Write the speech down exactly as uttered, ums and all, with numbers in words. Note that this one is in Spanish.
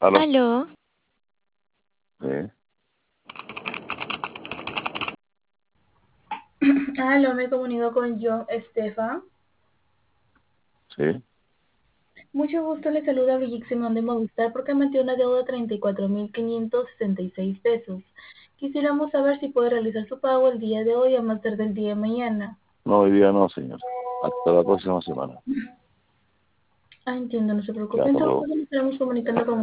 Aló. Aló, Sí, Aló, me comunico con John Estefan. sí. Mucho gusto, le saluda Brigitte Simón de Movistar porque metió una deuda de treinta y cuatro mil quinientos sesenta y seis pesos. Quisiéramos saber si puede realizar su pago el día de hoy a más tarde el día de mañana. No, hoy día no, señor. Hasta la próxima semana. Ah, entiendo, no se Ya, preocupe. hasta Entonces luego. nos estaremos comunicando con